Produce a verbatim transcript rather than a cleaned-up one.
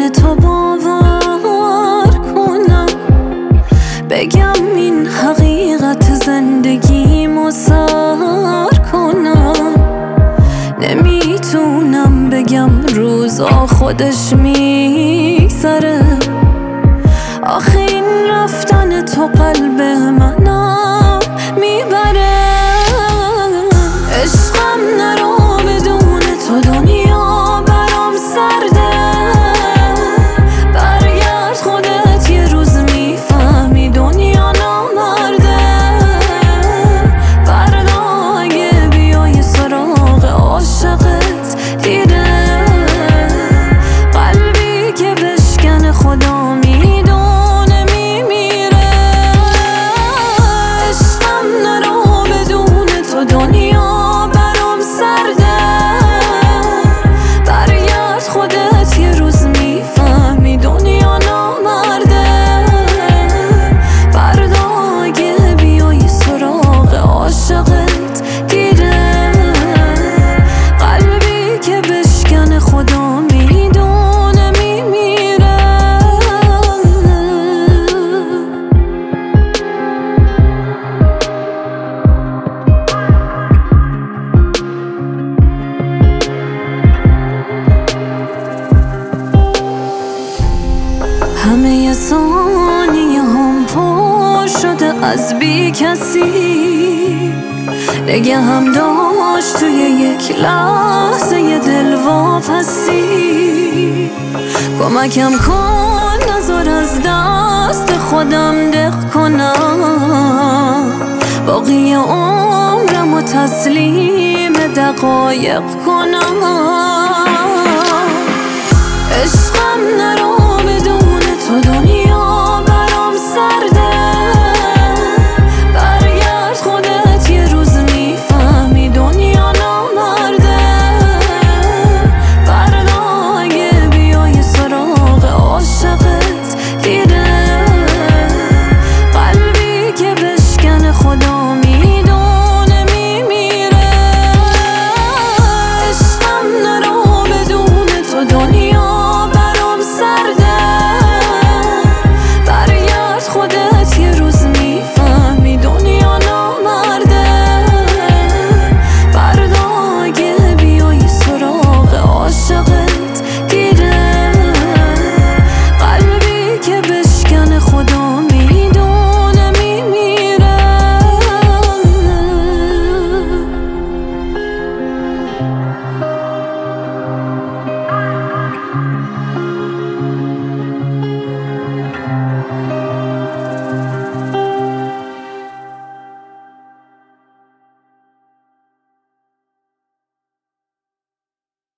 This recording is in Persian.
بدون تو باور کنم، بگم این حقیقت زندگیمو سر کنم. نمیتونم بگم روزا خودش میگذره، آخه این رفتن تو قلب منم میبره. عشقم نرو بدون تو دنیا برام سرده، برگرد خودت یه روز میفهمی دنیا نامرده. فردا اگه بیای سراغ عاشقت دیره، قلبی که بشکن خدا میدونه میمیره. عشقم نرو بدون تو دنیا برام سرده، برگرد خودت یه روز میفهمی دنیا نامرده. فردا اگه بیای سراغ عاشقت دیره، قلبی که بشکن خدا میدونه میمیره. همه ثانیه هم پر شده از بی کسی، نگه هم داشت توی یک لحظه دل واپسی. کمکم کن نذار از دست خودم دق کنم، باقی عمرم و تسلیم دقایق کنم.